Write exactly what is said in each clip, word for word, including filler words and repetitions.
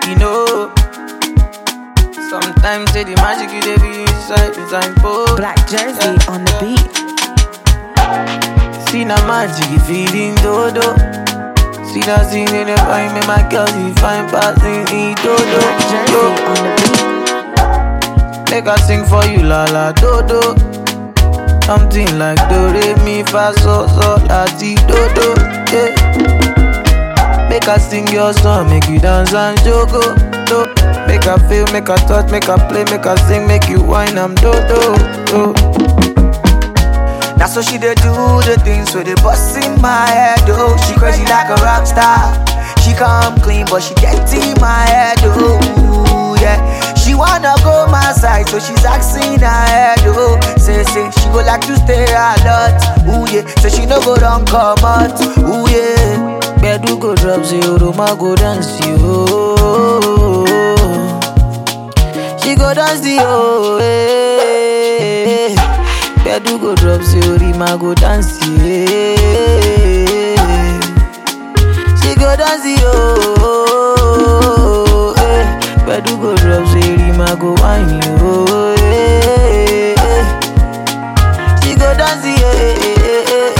you know. Sometimes say the magic you dey be inside the signpost. Black Jersey on the beat. See na magic you feeling dodo. See that scene in the fine, make my girl see fine passing in dodo. Black Jersey on the beat. Make I sing for you la la dodo. Something like do re mi fa so so la ti dodo. Yeah. Make I sing your song, make you dance and jogo. Do. Make I feel, make I touch, make I play, make I sing, make you whine, I'm dodo. Do. That's how she dey do the things with the bust in my head, oh. She crazy like a rock star. She come clean, but she get in my head, oh. Yeah. She wanna go my side, so she's asking her head, oh. Say, say, she go like to stay a lot, ooh yeah. So she no go down come out, ooh yeah. Bedu go drop zero, Roma go dance, yo. She go dance, yo, eh. Bedu go drop zero, Rima go dance, yeah. She go dance, yo, eh. Bedu go drop zero, Rima go wine, yo, eh. She go dance, yeah.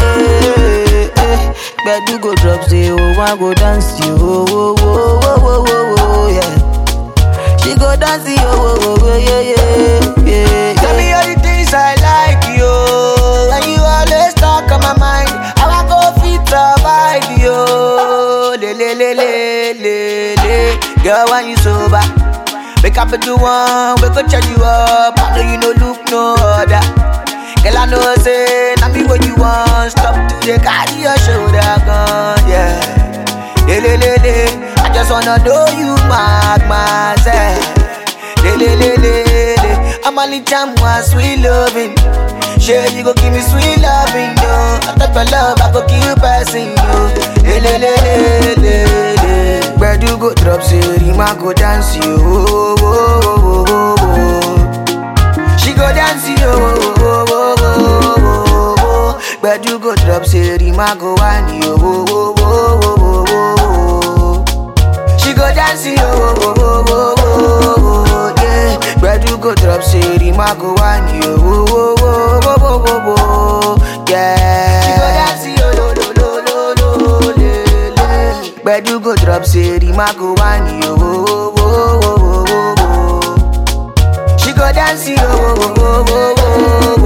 Bedu go drop zero, Rima go dance, yo, oh, oh, oh, oh, oh, yeah. She go dance, yo, oh, oh, yeah, yeah, yeah. Tell me all the things I like, yo. And you always talk on my mind. I want go fit survive, yo. Le le le le le le. Girl, when you sober, wake up and do one, we go charge you up. I know you no look no other. Girl, I know say, now me what you want. Stop to the carry your shoulder gun, yeah. Le le le le. I just wanna know you mark myself. Le le le le le. I'm only jam one sweet loving. Sure you go give me sweet loving, yo. I thought for love I go keep passing you. Le le le le le le. Where do go drop zero, Rima go dance you. Oh, oh, oh, oh, oh. She go dance you. Oh, oh, oh, oh, oh, oh. Where do go drop zero, Rima go wine you. Oh, oh, oh, oh, oh, oh. She go dance you. Oh, oh, oh, oh, oh, yeah. Where do go drop zero, Rima go wine you. Oh, oh, oh, oh, oh, oh, oh, yeah. She go dance you. Lo, lo, lo, lo, lo, le, le. Where do go drop zero, Rima go wine you. Oh, oh, oh, oh, oh, oh. She go dance you. Oh, oh, oh, oh, oh.